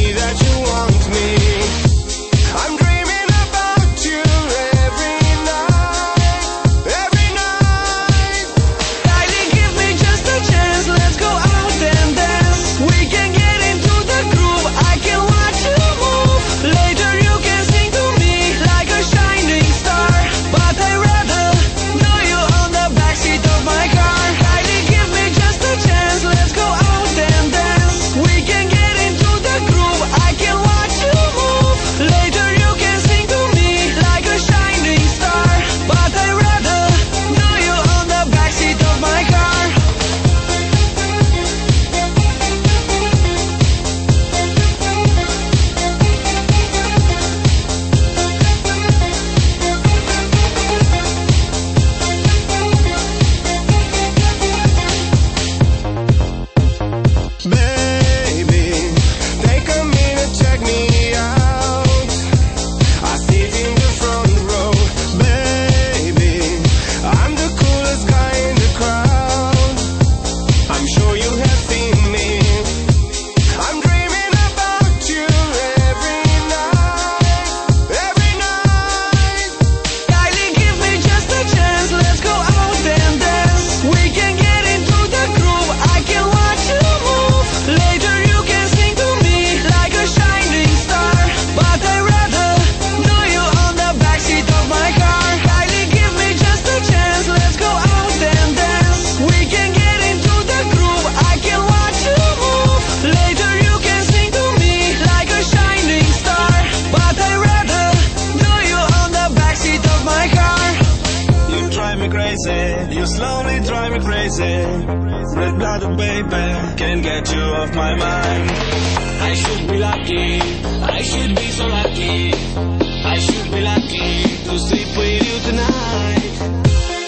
that you want me. I'm dreaming about you every night, every night. Kylie, give me just a chance, let's go out and dance. We can get into the groove, I can watch you move. Later you can sing to me like a shining star, but I'd rather know you on the backseat of my car. Kylie, give me just a chance, let's go out and dance. We can get into the groove, I can watch you move. Later you can sing to me like a shining star, but I'd rather know you on the backseat of my car. Baby, take a minute, check me out. I sit in the front row. Baby, I'm the coolest guy in the crowd. I'm sure you have seen me. I'm dreaming about you every night, every night. Kylie, give me just a chance, let's go out and dance. We can get into the groove, I can watch you move. Later you can sing to me like a shining star, but I'd rather know you on the backseat of my car. Kylie, give me just a chance, let's go out and dance. We can get into the groove, I can watch you move. Later you can sing to me like a shining star, but I'd rather know you on the backseat of my car. You drive me crazy, you slowly drive me crazy. Red-blooded baby, can't get you off my mind. I should be lucky, I should be so lucky. I should be lucky to sleep with you tonight.